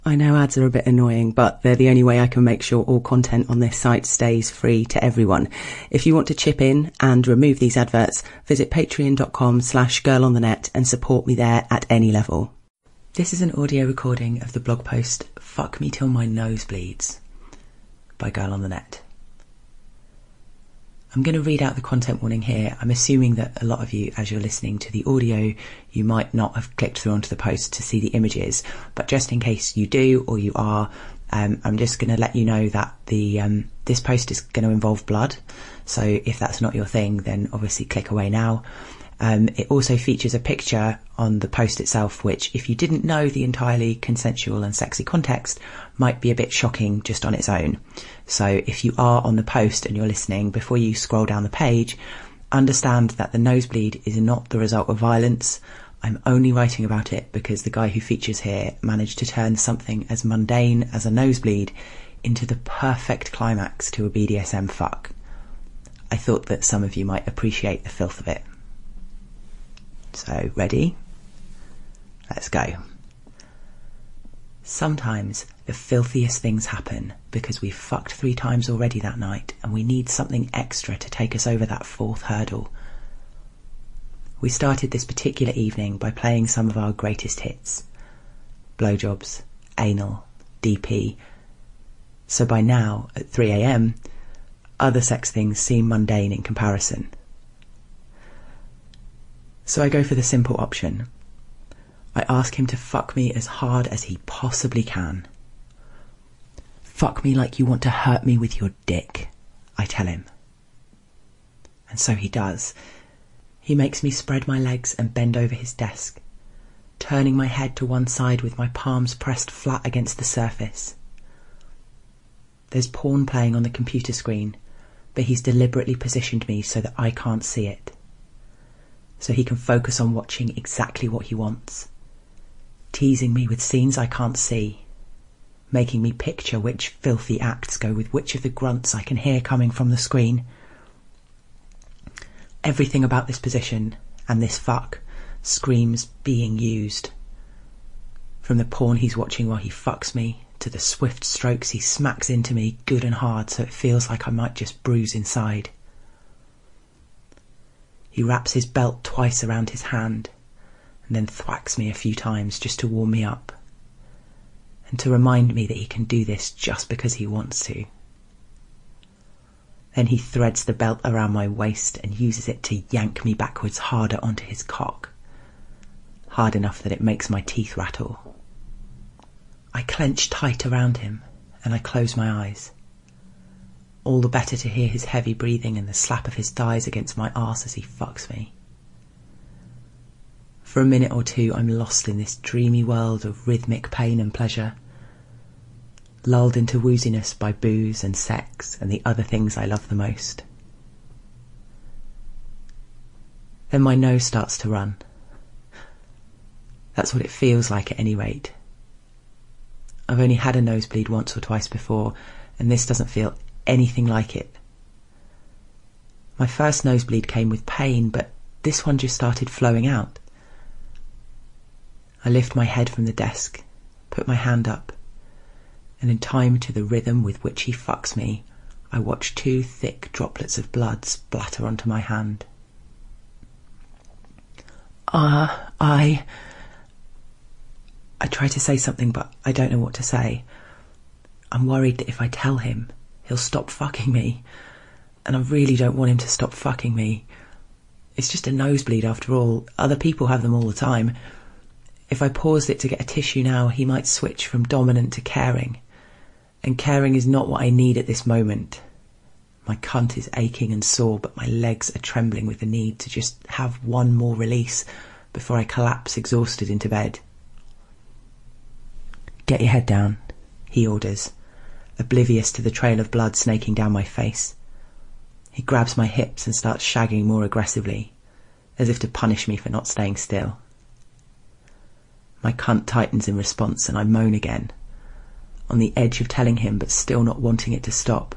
I know ads are a bit annoying, but they're the only way I can make sure all content on this site stays free to everyone. If you want to chip in and remove these adverts, visit patreon.com/girlonthenet and support me there at any level. This is an audio recording of the blog post Fuck Me Till My Nose Bleeds by Girl on the Net. I'm going to read out the content warning here. I'm assuming that a lot of you, as you're listening to the audio, you might not have clicked through onto the post to see the images, but just in case you do or you are, I'm just going to let you know that this post is going to involve blood. So if that's not your thing, then obviously click away now. It also features a picture on the post itself, which, if you didn't know the entirely consensual and sexy context, might be a bit shocking just on its own. So if you are on the post and you're listening, before you scroll down the page, understand that the nosebleed is not the result of violence. I'm only writing about it because the guy who features here managed to turn something as mundane as a nosebleed into the perfect climax to a BDSM fuck. I thought that some of you might appreciate the filth of it. So, ready? Let's go. Sometimes the filthiest things happen because we've fucked 3 times already that night and we need something extra to take us over that 4th hurdle. We started this particular evening by playing some of our greatest hits. Blowjobs, anal, DP. So by now, at 3 a.m, other sex things seem mundane in comparison. So I go for the simple option. I ask him to fuck me as hard as he possibly can. Fuck me like you want to hurt me with your dick, I tell him. And so he does. He makes me spread my legs and bend over his desk, turning my head to one side with my palms pressed flat against the surface. There's porn playing on the computer screen, but he's deliberately positioned me so that I can't see it, so he can focus on watching exactly what he wants, teasing me with scenes I can't see, making me picture which filthy acts go with which of the grunts I can hear coming from the screen. Everything about this position and this fuck screams being used. From the porn he's watching while he fucks me, to the swift strokes he smacks into me good and hard so it feels like I might just bruise inside. He wraps his belt twice around his hand and then thwacks me a few times just to warm me up and to remind me that he can do this just because he wants to. Then he threads the belt around my waist and uses it to yank me backwards harder onto his cock, hard enough that it makes my teeth rattle. I clench tight around him and I close my eyes, all the better to hear his heavy breathing and the slap of his thighs against my arse as he fucks me. For a minute or two I'm lost in this dreamy world of rhythmic pain and pleasure, lulled into wooziness by booze and sex and the other things I love the most. Then my nose starts to run. That's what it feels like at any rate. I've only had a nosebleed once or twice before, and this doesn't feel anything like it. My first nosebleed came with pain, but this one just started flowing out. I lift my head from the desk, put my hand up, and in time to the rhythm with which he fucks me, I watch 2 thick droplets of blood splatter onto my hand. I try to say something, but I don't know what to say. I'm worried that if I tell him, he'll stop fucking me, and I really don't want him to stop fucking me. It's just a nosebleed after all. Other people have them all the time. If I paused it to get a tissue now, he might switch from dominant to caring. And caring is not what I need at this moment. My cunt is aching and sore, but my legs are trembling with the need to just have one more release before I collapse exhausted into bed. Get your head down, he orders, oblivious to the trail of blood snaking down my face. He grabs my hips and starts shagging more aggressively, as if to punish me for not staying still. My cunt tightens in response and I moan again, on the edge of telling him but still not wanting it to stop.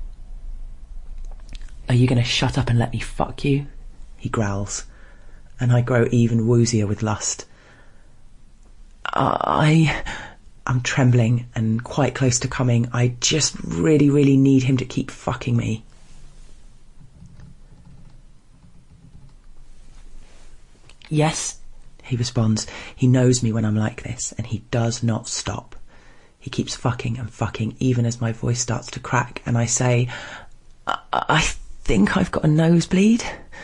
Are you going to shut up and let me fuck you? He growls, and I grow even woozier with lust. I'm trembling and quite close to coming. I just really, really need him to keep fucking me. Yes, he responds. He knows me when I'm like this, and he does not stop. He keeps fucking and fucking, even as my voice starts to crack, and I say, I think I've got a nosebleed.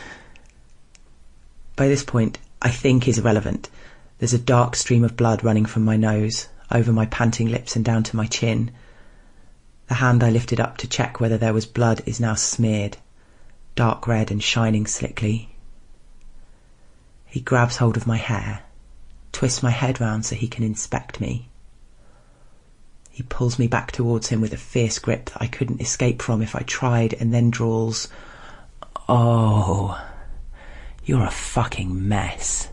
By this point, I think is irrelevant. There's a dark stream of blood running from my nose, over my panting lips and down to my chin. The hand I lifted up to check whether there was blood is now smeared, dark red and shining slickly. He grabs hold of my hair, twists my head round so he can inspect me. He pulls me back towards him with a fierce grip that I couldn't escape from if I tried, and then drawls, "Oh, you're a fucking mess."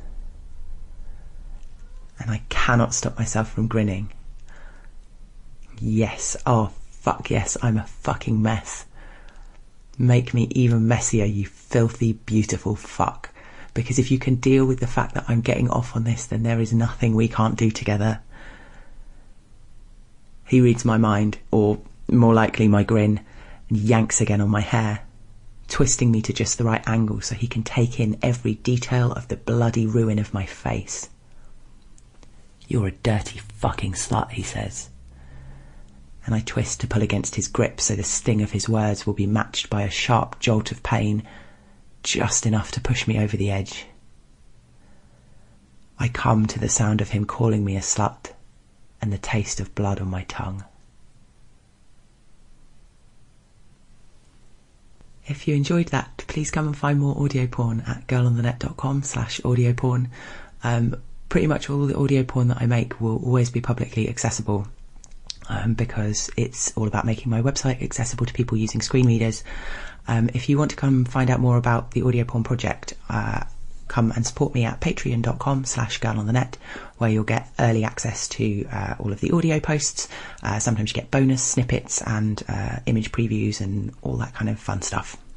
And I cannot stop myself from grinning. Yes, oh fuck yes, I'm a fucking mess. Make me even messier, you filthy, beautiful fuck. Because if you can deal with the fact that I'm getting off on this, then there is nothing we can't do together. He reads my mind, or more likely my grin, and yanks again on my hair, twisting me to just the right angle so he can take in every detail of the bloody ruin of my face. "You're a dirty fucking slut," he says. And I twist to pull against his grip so the sting of his words will be matched by a sharp jolt of pain, just enough to push me over the edge. I come to the sound of him calling me a slut and the taste of blood on my tongue. If you enjoyed that, please come and find more audio porn at girlonthenet.com/audio porn. Pretty much all the audio porn that I make will always be publicly accessible, because it's all about making my website accessible to people using screen readers. If you want to come find out more about the audio porn project, come and support me at patreon.com/girlonthenet, where you'll get early access to all of the audio posts. Sometimes you get bonus snippets and image previews and all that kind of fun stuff.